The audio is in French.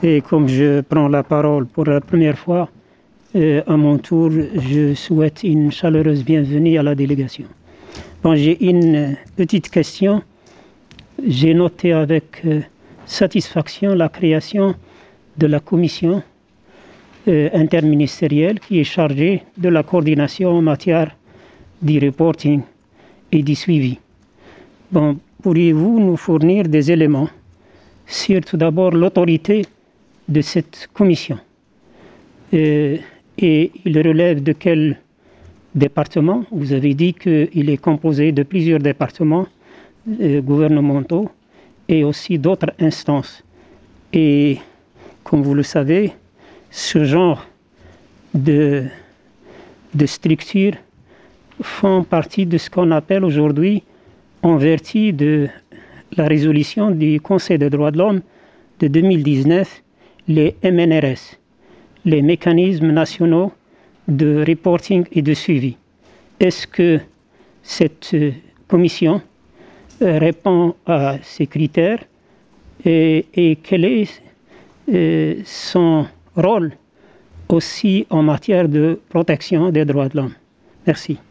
Et comme je prends la parole pour la première fois, à mon tour, je souhaite une chaleureuse bienvenue à la délégation. Bon, j'ai une petite question. J'ai noté avec satisfaction la création de la commission interministérielle qui est chargée de la coordination en matière du reporting et du suivi. Bon, pourriez-vous nous fournir des éléments sur tout d'abord l'autorité de cette commission et il relève de quel département? Vous avez dit qu'il est composé de plusieurs départements gouvernementaux et aussi d'autres instances. Et comme vous le savez, ce genre de structures font partie de ce qu'on appelle aujourd'hui, en vertu de la résolution du Conseil des droits de l'homme de 2019, les MNRS, les mécanismes nationaux de reporting et de suivi. Est-ce que cette commission répond à ces critères et quel est son rôle aussi en matière de protection des droits de l'homme? Merci.